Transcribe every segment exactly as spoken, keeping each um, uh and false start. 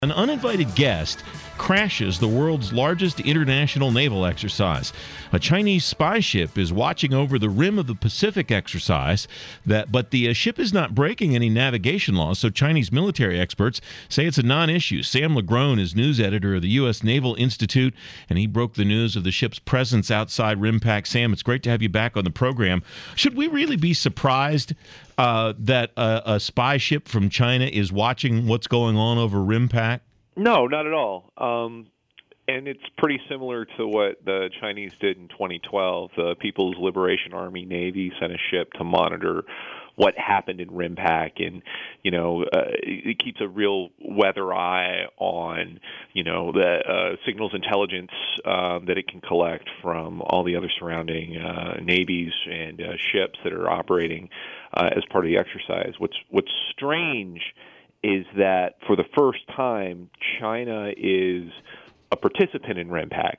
An uninvited guest crashes the world's largest international naval exercise. A Chinese spy ship is watching over the rim of the Pacific exercise, that, but the uh, ship is not breaking any navigation laws, so Chinese military experts say it's a non-issue. Sam Lagrone is news editor of the U S Naval Institute, and he broke the news of the ship's presence outside RIMPAC. Sam, it's great to have you back on the program. Should we really be surprised uh, that a, a spy ship from China is watching what's going on over RIMPAC? No, not at all. Um, and it's pretty similar to what the Chinese did in twenty twelve. The People's Liberation Army Navy sent a ship to monitor what happened in RIMPAC, and you know, uh, it keeps a real weather eye on you know the uh, signals intelligence uh, that it can collect from all the other surrounding uh, navies and uh, ships that are operating uh, as part of the exercise. What's what's strange is that for the first time, China is a participant in RIMPAC.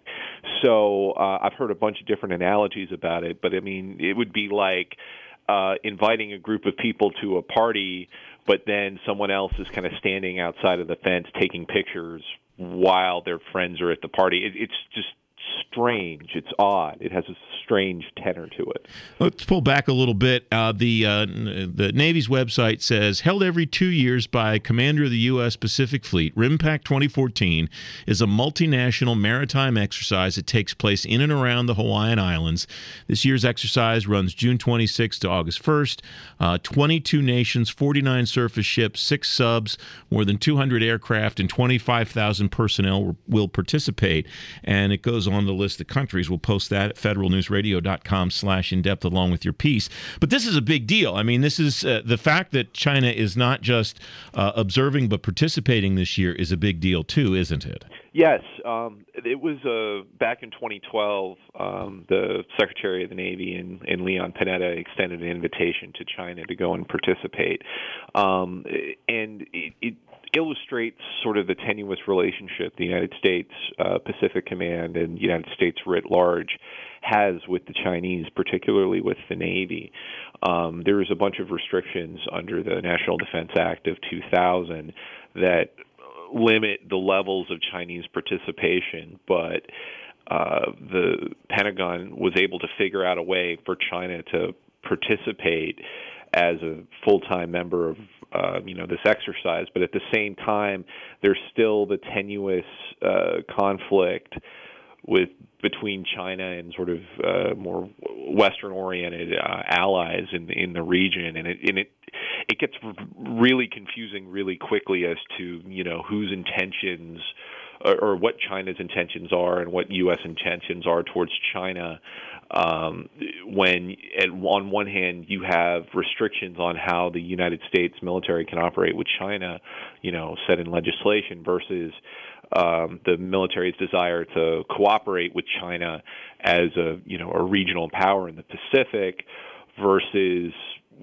So uh, I've heard a bunch of different analogies about it, but I mean, it would be like uh, inviting a group of people to a party, but then someone else is kind of standing outside of the fence taking pictures while their friends are at the party. It, it's just strange. It's odd. It has a strange tenor to it. Let's pull back a little bit. Uh, the uh, the Navy's website says, held every two years by Commander of the U S Pacific Fleet, RIMPAC twenty fourteen is a multinational maritime exercise that takes place in and around the Hawaiian Islands. This year's exercise runs June twenty-sixth to August first. Uh, twenty-two nations, forty-nine surface ships, six subs, more than two hundred aircraft, and twenty-five thousand personnel will participate. And it goes on the list of countries. We'll post that at federalnewsradio.com slash in-depth along with your piece. But this is a big deal. I mean, this is uh, the fact that China is not just uh, observing but participating this year is a big deal too, isn't it? Yes. Um, it was uh, back in twenty twelve, um, the Secretary of the Navy in, in Leon Panetta extended an invitation to China to go and participate. Um, and it, it illustrates sort of the tenuous relationship the United States uh, Pacific Command and the United States writ large has with the Chinese, particularly with the Navy. Um, there is a bunch of restrictions under the National Defense Act of two thousand that limit the levels of Chinese participation, but uh, the Pentagon was able to figure out a way for China to participate as a full-time member of uh, you know this exercise, but at the same time, there's still the tenuous uh, conflict with between China and sort of uh, more Western-oriented uh, allies in in the region, and it and it it gets really confusing really quickly as to you know whose intentions or, or what China's intentions are and what U S intentions are towards China. Um, when at, on one hand you have restrictions on how the United States military can operate with China, you know, set in legislation, versus um, the military's desire to cooperate with China as a you know a regional power in the Pacific, versus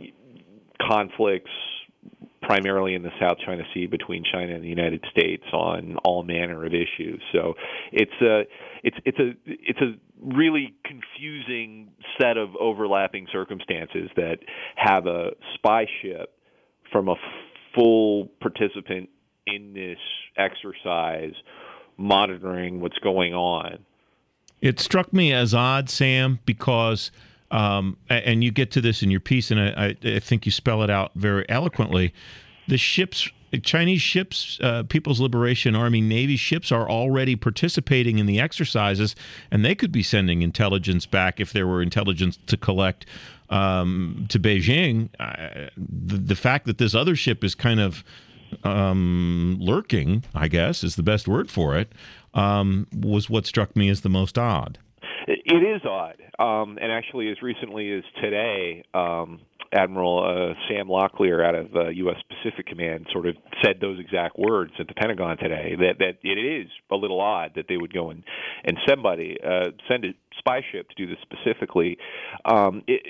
conflicts primarily in the South China Sea between China and the United States on all manner of issues. So it's a it's it's a it's a really confusing set of overlapping circumstances that have a spy ship from a full participant in this exercise monitoring what's going on. It struck me as odd, Sam, because Um, and you get to this in your piece, and I, I think you spell it out very eloquently. The ships, Chinese ships, uh, People's Liberation Army Navy ships are already participating in the exercises, and they could be sending intelligence back if there were intelligence to collect um, to Beijing. Uh, the, the fact that this other ship is kind of um, lurking, I guess, is the best word for it, um, was what struck me as the most odd. It is odd, um, and actually, as recently as today, um, Admiral uh, Sam Locklear out of uh, U S Pacific Command sort of said those exact words at the Pentagon today. That that it is a little odd that they would go and and somebody uh, send a spy ship to do this specifically. Um, it,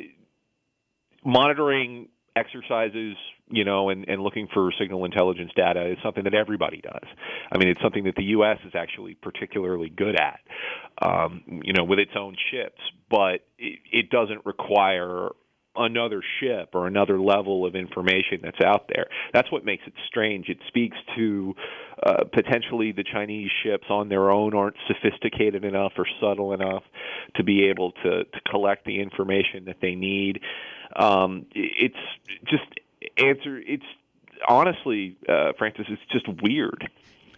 monitoring exercises, you know, and, and looking for signal intelligence data is something that everybody does. I mean, it's something that the U S is actually particularly good at, um, you know, with its own ships, but it, it doesn't require another ship or another level of information that's out there. That's what makes it strange. It speaks to uh, potentially the Chinese ships on their own aren't sophisticated enough or subtle enough to be able to, to collect the information that they need. Um, it's just answer. It's honestly, uh, Francis, it's just weird.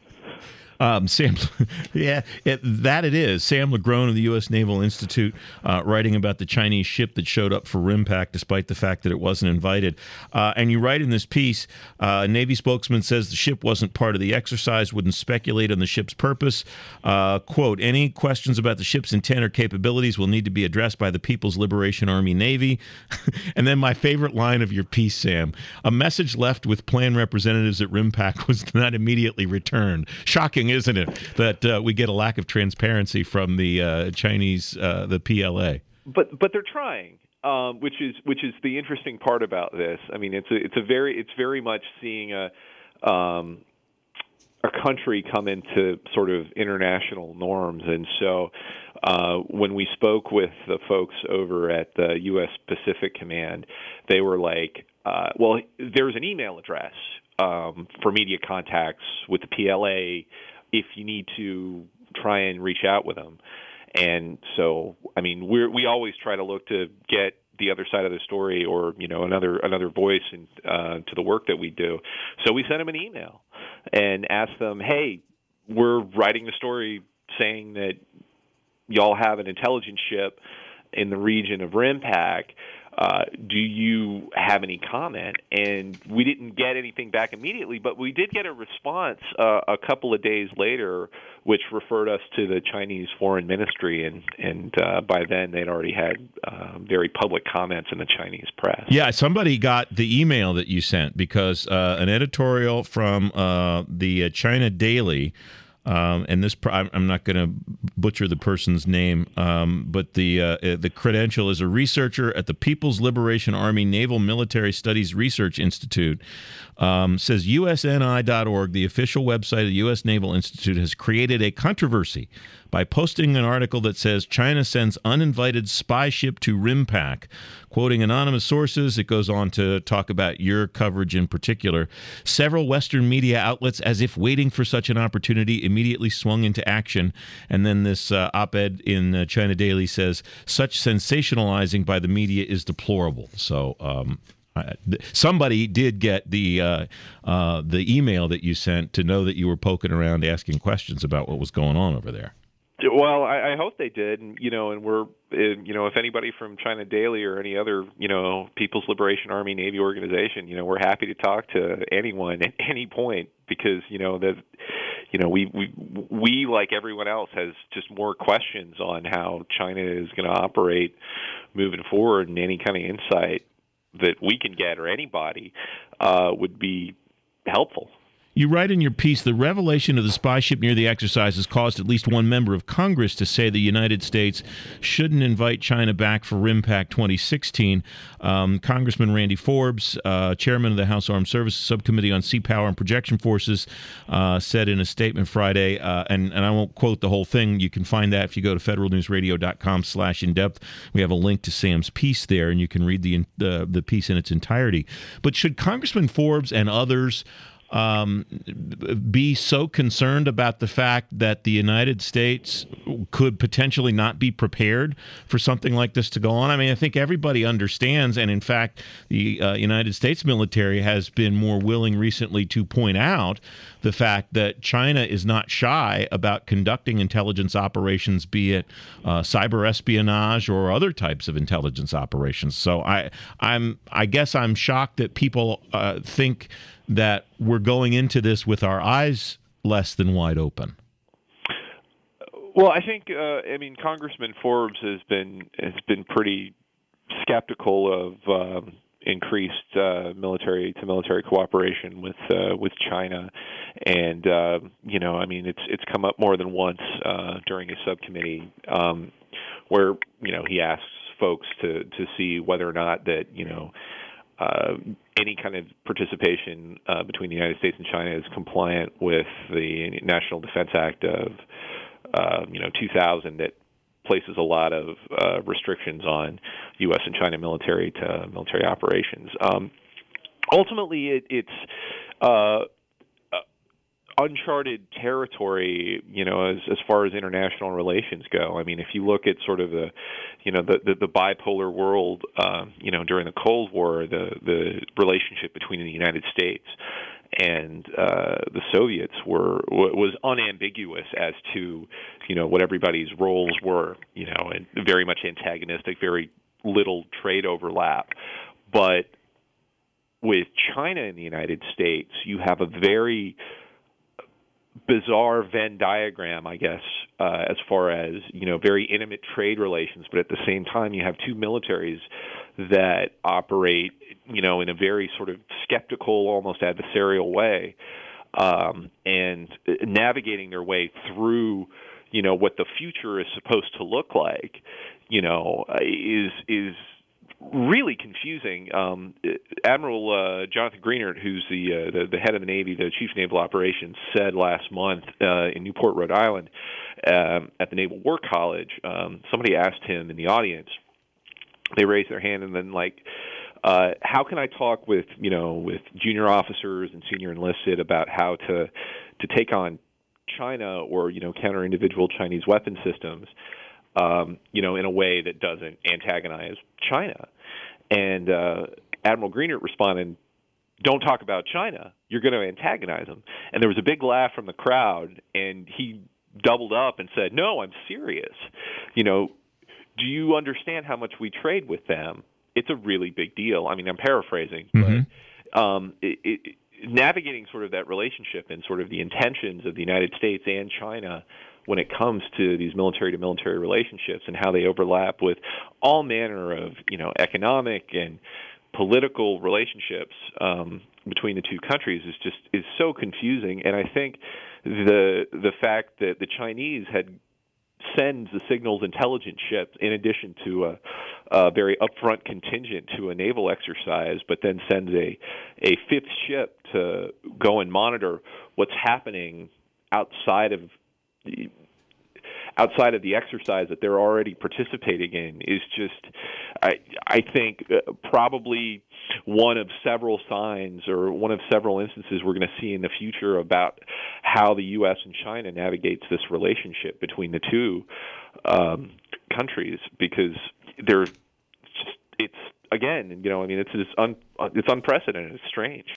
Um, Sam, yeah, it, that it is. Sam Legrone of the U S Naval Institute uh, writing about the Chinese ship that showed up for RIMPAC despite the fact that it wasn't invited. Uh, and you write in this piece, uh, Navy spokesman says the ship wasn't part of the exercise, wouldn't speculate on the ship's purpose. Uh, quote, any questions about the ship's intent or capabilities will need to be addressed by the People's Liberation Army Navy. And then my favorite line of your piece, Sam, a message left with planned representatives at RIMPAC was not immediately returned. Shocking, isn't it, that uh, we get a lack of transparency from the uh, Chinese, uh, the P L A? But but they're trying, um, which is which is the interesting part about this. I mean, it's a it's a very it's very much seeing a um, a country come into sort of international norms, and so uh, when we spoke with the folks over at the U S Pacific Command, they were like, uh, well, there's an email address um, for media contacts with the P L A if you need to try and reach out with them. And so, I mean, we we always try to look to get the other side of the story, or you know, another another voice in, uh, to the work that we do. So we sent them an email and asked them, "Hey, we're writing the story saying that y'all have an intelligence ship in the region of RIMPAC. Uh, do you have any comment?" And we didn't get anything back immediately, but we did get a response uh, a couple of days later, which referred us to the Chinese Foreign Ministry, and and uh, by then they'd already had uh, very public comments in the Chinese press. Yeah, somebody got the email that you sent because uh, an editorial from uh, the uh, China Daily. Um, and this, I'm not going to butcher the person's name, um, but the uh, the credential is a researcher at the People's Liberation Army Naval Military Studies Research Institute. Um, says U S N I dot org, the official website of the U S Naval Institute, has created a controversy by posting an article that says China sends uninvited spy ship to RIMPAC. Quoting anonymous sources, it goes on to talk about your coverage in particular. Several Western media outlets, as if waiting for such an opportunity, immediately swung into action. And then this uh, op-ed in uh, China Daily says, such sensationalizing by the media is deplorable. So um, I, th- somebody did get the uh, uh, the email that you sent to know that you were poking around asking questions about what was going on over there. Well, I, I hope they did, and you know, and we're, you know, if anybody from China Daily or any other, you know, People's Liberation Army Navy organization, you know, we're happy to talk to anyone at any point, because you know that, you know, we we we like everyone else has just more questions on how China is going to operate moving forward, and any kind of insight that we can get, or anybody, uh, would be helpful. You write in your piece, the revelation of the spy ship near the exercise has caused at least one member of Congress to say the United States shouldn't invite China back for RIMPAC twenty sixteen. Um, Congressman Randy Forbes, uh, chairman of the House Armed Services Subcommittee on Sea Power and Projection Forces, uh, said in a statement Friday, uh, and, and I won't quote the whole thing. You can find that if you go to federal news radio dot com slash in depth. We have a link to Sam's piece there, and you can read the, uh, the piece in its entirety. But should Congressman Forbes and others Um, be so concerned about the fact that the United States could potentially not be prepared for something like this to go on? I mean, I think everybody understands, and in fact, the uh, United States military has been more willing recently to point out the fact that China is not shy about conducting intelligence operations, be it uh, cyber espionage or other types of intelligence operations. So I, I'm, I guess I'm shocked that people uh, think that we're going into this with our eyes less than wide open. Well, I think uh, I mean Congressman Forbes has been has been pretty skeptical of um, increased uh, military to military cooperation with uh, with China, and uh, you know, I mean, it's it's come up more than once uh, during a subcommittee um, where you know he asks folks to to see whether or not that you know. Uh, any kind of participation uh, between the United States and China is compliant with the National Defense Act of, uh, you know, two thousand that places a lot of uh, restrictions on U S and China military to military operations. Um, ultimately, it, it's uh, uncharted territory, you know, as as far as international relations go. I mean, if you look at sort of the, you know, the the, the bipolar world, uh, you know, during the Cold War, the the relationship between the United States and uh, the Soviets were was unambiguous as to, you know, what everybody's roles were, you know, and very much antagonistic, very little trade overlap. But with China and the United States, you have a very bizarre Venn diagram, I guess, uh, as far as, you know, very intimate trade relations, but at the same time you have two militaries that operate, you know, in a very sort of skeptical, almost adversarial way, um, and navigating their way through, you know, what the future is supposed to look like, you know, is is really confusing. Um, Admiral uh, Jonathan Greenert, who's the, uh, the the head of the Navy, the Chief of Naval Operations, said last month uh, in Newport, Rhode Island, um, at the Naval War College. Um, somebody asked him in the audience. They raised their hand and then like, uh, how can I talk with you know with junior officers and senior enlisted about how to to take on China or you know counter individual Chinese weapon systems? Um, you know, in a way that doesn't antagonize China. And uh, Admiral Greenert responded, don't talk about China. You're going to antagonize them. And there was a big laugh from the crowd, and he doubled up and said, no, I'm serious. You know, do you understand how much we trade with them? It's a really big deal. I mean, I'm paraphrasing, mm-hmm. but um, it, it, navigating sort of that relationship and sort of the intentions of the United States and China when it comes to these military-to-military relationships and how they overlap with all manner of, you know, economic and political relationships um, between the two countries is just is so confusing. And I think the the fact that the Chinese had sends the signals intelligence ship in addition to a, a very upfront contingent to a naval exercise, but then sends a a fifth ship to go and monitor what's happening outside of outside of the exercise that they're already participating in is just, I I think, uh, probably one of several signs or one of several instances we're going to see in the future about how the U S and China navigates this relationship between the two um, countries, because they're just, it's again, you know, I mean, it's it's un, it's unprecedented, it's strange.